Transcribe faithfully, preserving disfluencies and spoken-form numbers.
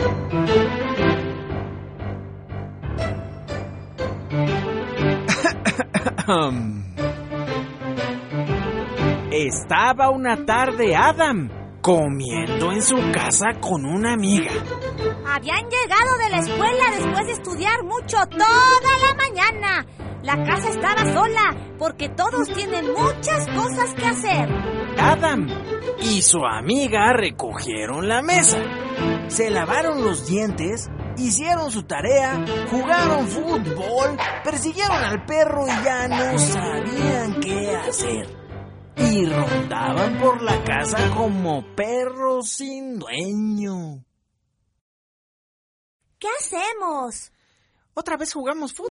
Estaba una tarde Adam comiendo en su casa con una amiga. Habían llegado de la escuela después de estudiar mucho toda la mañana. La casa estaba sola porque todos tienen muchas cosas que hacer. Adam y su amiga recogieron la mesa, se lavaron los dientes, hicieron su tarea, jugaron fútbol, persiguieron al perro y ya no sabían qué hacer. Y rondaban por la casa como perros sin dueño. ¿Qué hacemos? Otra vez jugamos fútbol.